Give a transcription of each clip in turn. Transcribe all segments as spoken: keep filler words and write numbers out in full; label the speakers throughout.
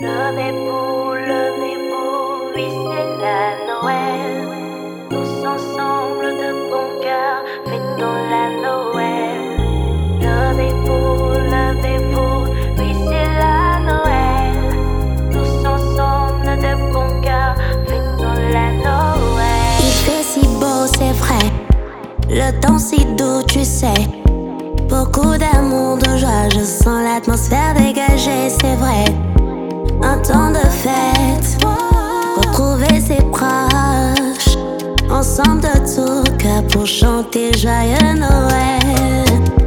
Speaker 1: Levez-vous, levez-vous, oui c'est la Noël. Tous ensemble de bon cœur, fêtons la Noël. Levez-vous, levez-vous, oui c'est la Noël. Tous ensemble de bon cœur, fêtons la Noël.
Speaker 2: Il fait si beau, c'est vrai. Le temps si doux, tu sais. Beaucoup d'amour, de joie, je sens l'atmosphère dégagée, c'est vrai. Un temps de fête, retrouver ses proches, ensemble de tout cœur pour chanter joyeux Noël.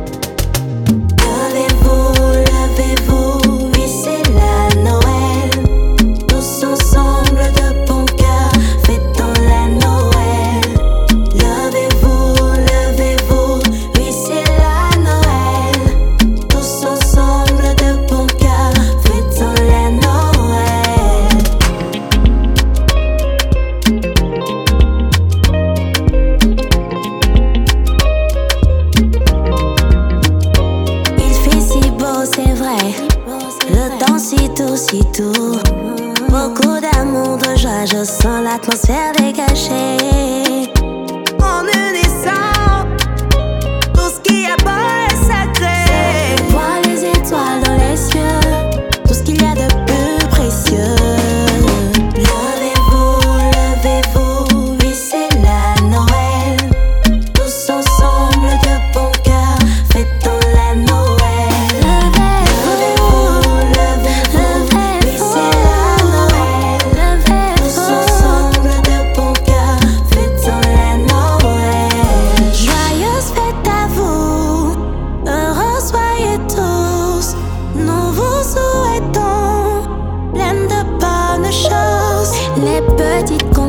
Speaker 2: Levez-vous, levez-vous, oui c'est la Noël. Tous ensemble de bon cœur, fêtons la Noël. Levez-vous, levez-vous, oui c'est la Noël. Tous ensemble de bon cœur, fêtons la Noël. Il fait si beau, c'est vrai. Le temps si doux, si doux. Beaucoup d'amour, de joie, je sens l'atmosphère dégagée. En unissant, tout ce qui est beau est sacré. Vois les étoiles dans les cieux, tout ce qu'il y a de plus précieux. Levez-vous, levez-vous, oui c'est la Noël. Tous ensemble de bon cœur, fêtons la Noël. Levez-vous, levez-vous, oui c'est la Noël. Tous ensemble de bon cœur, fêtons la Noël. Joyeuse fête à vous, heureux soyez tous. Nous vous souhaitons plein de bonnes choses. Les petites